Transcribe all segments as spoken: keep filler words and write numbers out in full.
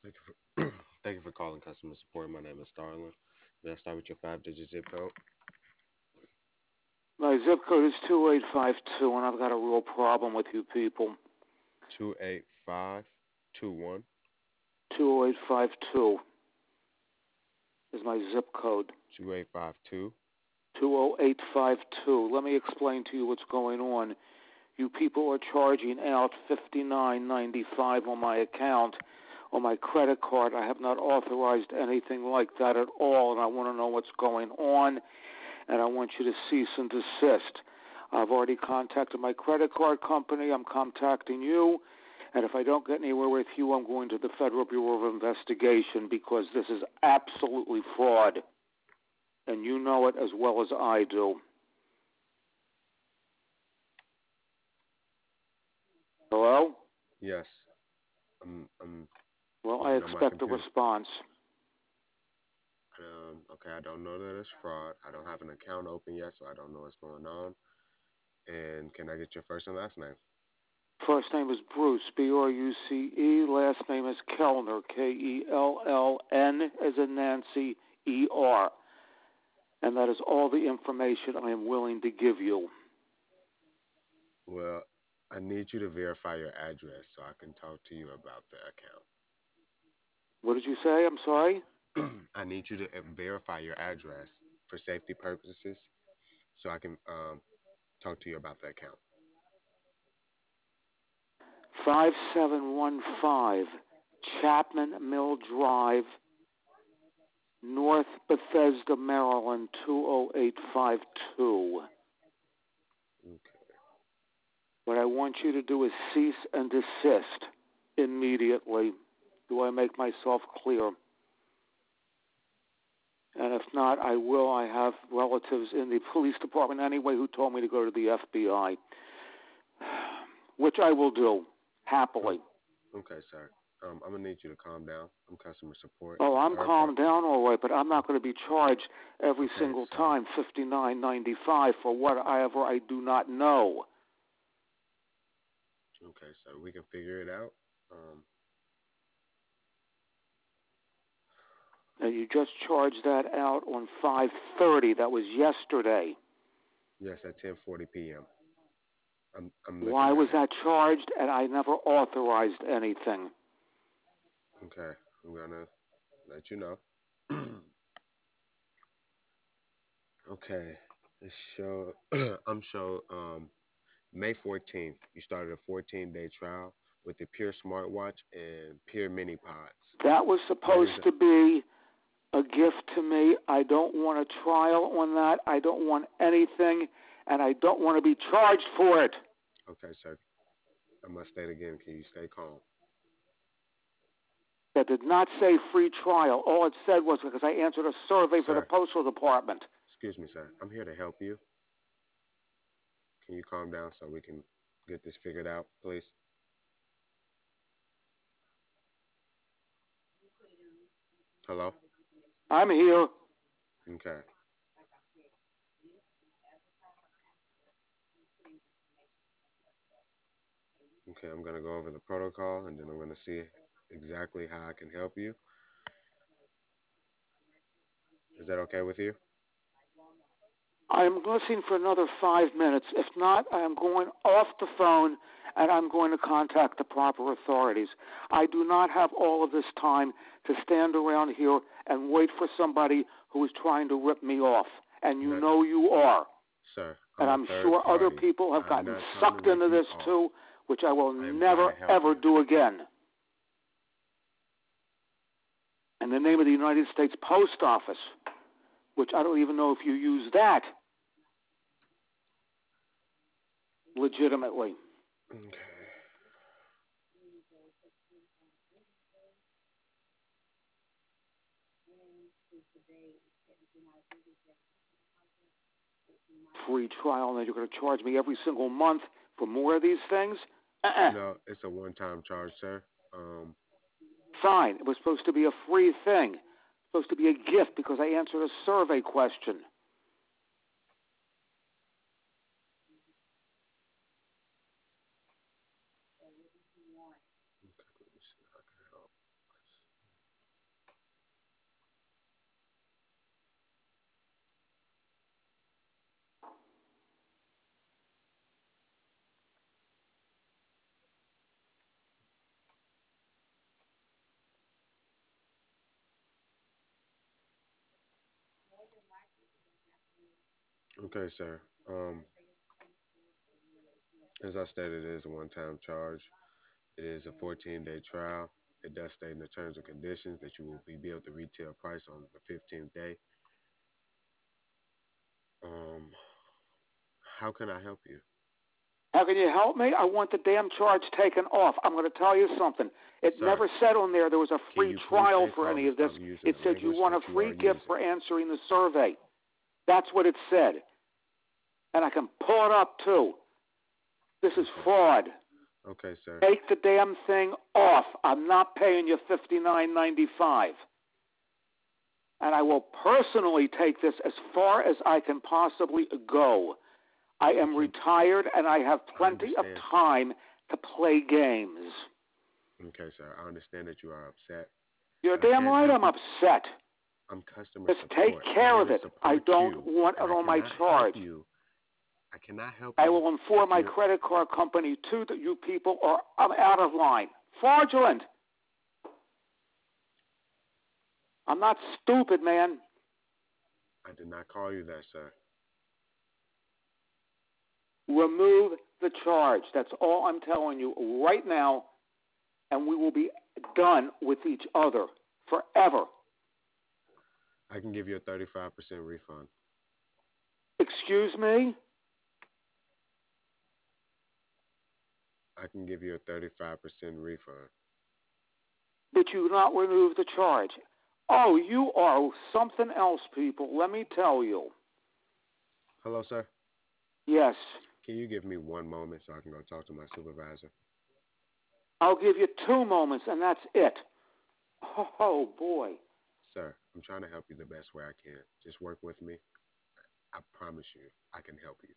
Thank you for thank you for calling customer support. My name is Starlin. May I start with your five digit zip code? My zip code is two eight five two, and I've got a real problem with you people. Two eight five two one. two eight five two is my zip code. Two eight five two. two oh eight five two. Let me explain to you what's going on. You people are charging out fifty-nine ninety-five on my account, on my credit card. I have not authorized anything like that at all, and I want to know what's going on, and I want you to cease and desist. I've already contacted my credit card company. I'm contacting you. And if I don't get anywhere with you, I'm going to the Federal Bureau of Investigation because this is absolutely fraud. And you know it as well as I do. Hello? Yes. I'm I'm Well, I looking on my expect a computer. response. Um, okay, I don't know that it's fraud. I don't have an account open yet, so I don't know what's going on. And can I get your first and last name? First name is Bruce, B R U C E. Last name is Kellner, K E L L N as in Nancy, E R. And that is all the information I am willing to give you. Well, I need you to verify your address so I can talk to you about the What did you say? I'm sorry? account. I need you to uh, verify your address for safety purposes so I can um, talk to you about the account. five seven one five Chapman Mill Drive, North Bethesda, Maryland, two oh eight five two. Okay. What I want you to do is cease and desist immediately. Do I make myself clear? And if not, I will. I have relatives in the police department anyway who told me to go to the F B I, which I will do Oh, happily. okay, sir. Um, I'm gonna need you to calm down. I'm customer support. Oh, The I'm third part. calmed down all right, but I'm not going to be charged every Okay, single sir. time fifty nine ninety five for whatever I do not know. Okay, sir. We can figure it out. Um, And you just charged that out on five thirty. That was yesterday. yes, at ten forty p.m. I'm I'm looking Why at was it. that charged? And I never authorized anything. Okay, I'm gonna let you know. Okay, this show. I'm show. Um, May fourteenth. You started a fourteen day trial with the Pure Smartwatch and Pure Mini Pods. That was That is supposed to be a gift to me. I don't want a trial on that. I don't want anything, and I don't want to be charged for it. okay, sir. I must state again. Can you stay calm, That did not say free trial. All it said was because I answered a survey for the sir? Postal Department. Excuse me, sir. I'm here to help you. Can you calm down so we can get this figured out, please? Hello. I'm here. Okay. Okay. I'm gonna go over the protocol and then I'm gonna see exactly how I can help you. Is that okay with you? I'm listening for another five minutes. If not, I am going off the phone and I'm going to contact the proper authorities. I do not have all of this time to stand around here and wait for somebody who is trying to rip me off. And you Not, know you are. sir. And I'm a I'm third sure other party. people have I'm gotten not trying to sucked rip into you this off. too, which I will I am trying never, to help ever you. do again. In the name of the United States Post Office, which I don't even know if you use that legitimately. Okay. Free trial, and then you're going to charge me every single month for more of these things? Uh-uh. No, it's a one-time charge, sir. Um, Fine. It was supposed to be a free thing. It's supposed to be a gift because I answered a survey question. okay, let me see how I can help. Okay, sir. Um, as I stated, it is a one-time charge. It is a fourteen-day trial. It does state in the terms and conditions that you will be billed the retail price on the fifteenth day. Um, how can I help you, How can you help me? I want the damn charge taken off. I'm going to tell you something. It sir? never said on there there was a Can free you please trial stay for calm any and of this. stop using It the said you language want a that you are free gift using? for answering the survey. That's what it said. And I can pull it up too. This is Okay. fraud. Okay, sir. Take the damn thing off. I'm not paying you fifty-nine ninety-five. And I will personally take this as far as I can possibly go. I am Okay. retired and I have I plenty of understand. time to play games. Okay, sir. I understand that you are upset, You're but I damn can't right help I'm you. upset. I'm customer Just take support. I'm care here of to it. I support don't you, want and it I on my cannot help charge. you. I cannot help I you will if inform my you. credit card company too that you people are I'm out of line. Fraudulent. I'm not stupid, man. I did not call you that, sir. Remove the charge. That's all I'm telling you right now, and we will be done with each other forever. I can give you a thirty-five percent refund. Excuse me? I can give you a thirty-five percent refund. Did you not remove the charge? Oh, you are something else, people. Let me tell you. Hello, sir. Yes. Can you give me one moment so I can go talk to my supervisor? I'll give you two moments, and that's it. Oh, boy. Sir, I'm trying to help you the best way I can. Just work with me. I promise you, I can help you.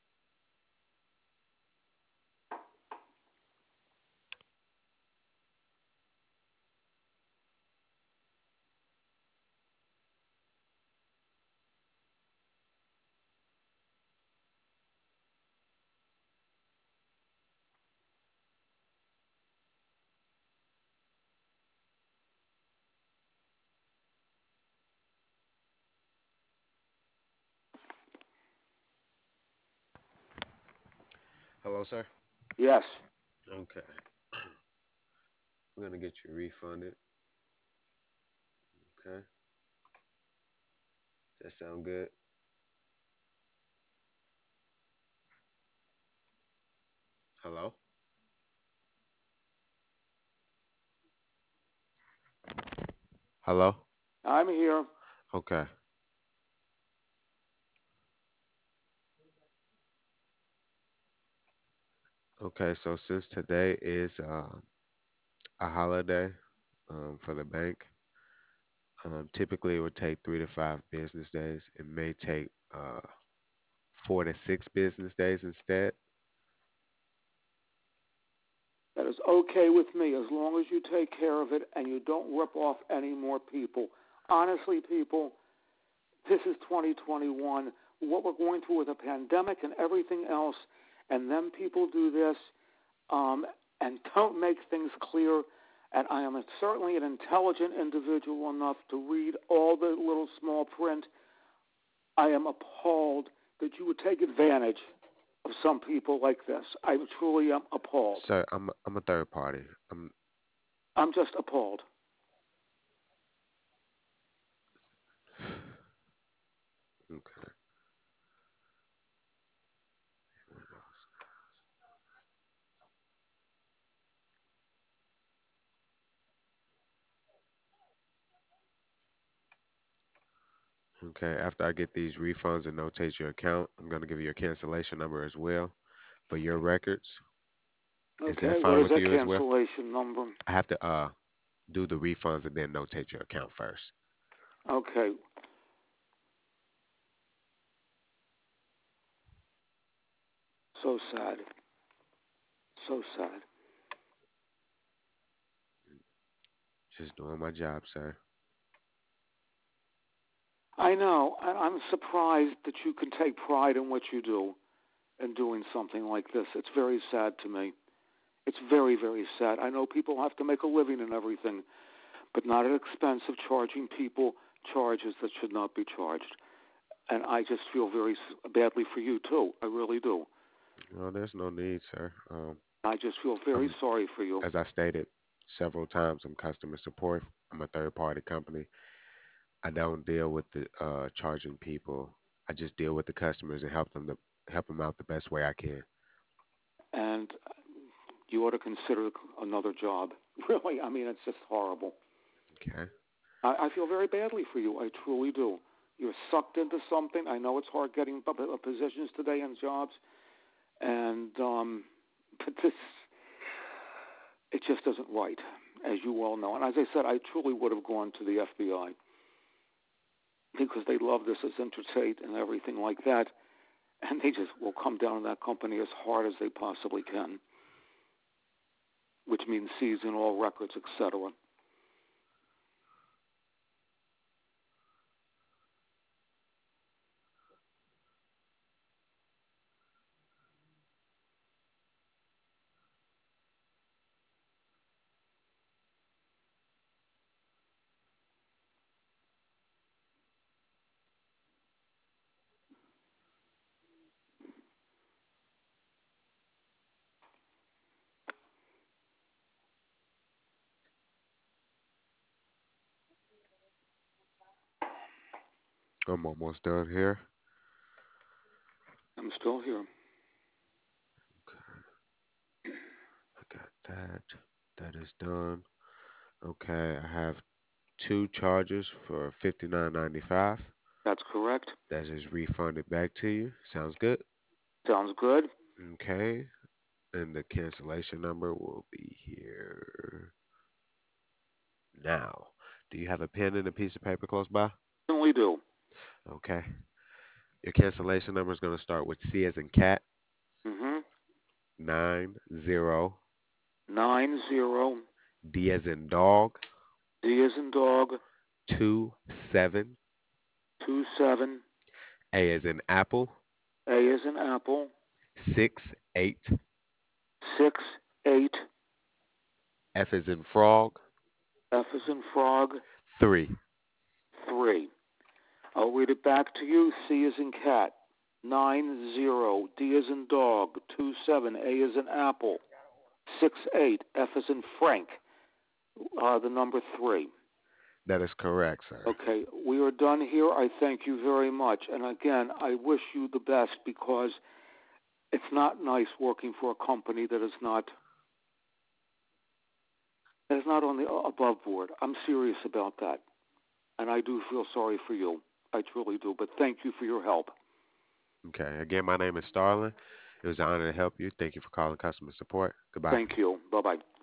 Hello, sir. Yes. Okay. We're gonna get you refunded. Okay. Does that sound good? Hello? Hello? I'm here. Okay. Okay, so since today is uh, a holiday um, for the bank, um, typically it would take three to five business days. It may take uh, four to six business days instead. That is okay with me as long as you take care of it and you don't rip off any more people. Honestly, people, this is twenty twenty-one. What we're going through with a pandemic and everything else, and then people do this um, and don't make things clear. And I am certainly an intelligent individual enough to read all the little small print. I am appalled that you would take advantage of some people like this. I truly am appalled. Sir, I'm I'm a third party. I'm I'm just appalled. okay. Okay, after I get these refunds and notate your account, I'm gonna give you a cancellation number as well for your records. Is that Okay, what fine is with that you as well? cancellation number? I have to uh do the refunds and then notate your account first. Okay, so sad. So sad. Just doing my job, sir. I know, and I'm surprised that you can take pride in what you do and doing something like this. It's very sad to me. It's very, very sad. I know people have to make a living and everything, but not at expense of charging people charges that should not be charged. and I just feel very badly for you too. I really do. Well, there's no need, sir. Um, I just feel very I'm, sorry for you. as I stated several times, I'm customer support. I'm a third party company. I don't deal with the uh, charging people. I just deal with the customers and help them to help them out the best way I can. And you ought to consider another job. Really, I mean, it's just horrible. Okay. I, I feel very badly for you. I truly do. You're sucked into something. I know it's hard getting p- p- positions today and jobs, and um, but this it just isn't right, as you well know. And as I said, I truly would have gone to the F B I because they love this as interstate and everything like that, and they just will come down on that company as hard as they possibly can, which means seizing all records, et cetera. I'm almost done here. I'm still here. Okay, I got that. That is done. Okay, I have two charges for fifty-nine ninety-five. That's correct. That is refunded back to you. Sounds good. Sounds good. Okay, and the cancellation number will be here now. Do you have a pen and a piece of paper close by? Certainly do. Okay. Your cancellation number is going to start with C as in cat, Mm-hmm. nine zero, Nine zero. D as in dog, D as in dog. two seven, Two seven. A as in apple, A as in apple. six eight, Six eight. F as in frog, F as in frog. three. Three. I'll read it back to you. C as in cat. Nine zero. D as in dog. Two seven. A as in apple. Six eight. F as in Frank. Uh, the number three. That is correct, sir. Okay, we are done here. I thank you very much. And again, I wish you the best because it's not nice working for a company that is not that is not on the above board. I'm serious about that, and I do feel sorry for you. I truly do. But thank you for your help. Okay. Again, my name is Starlin. It was an honor to help you. Thank you for calling customer support. Goodbye. Thank you. Bye bye.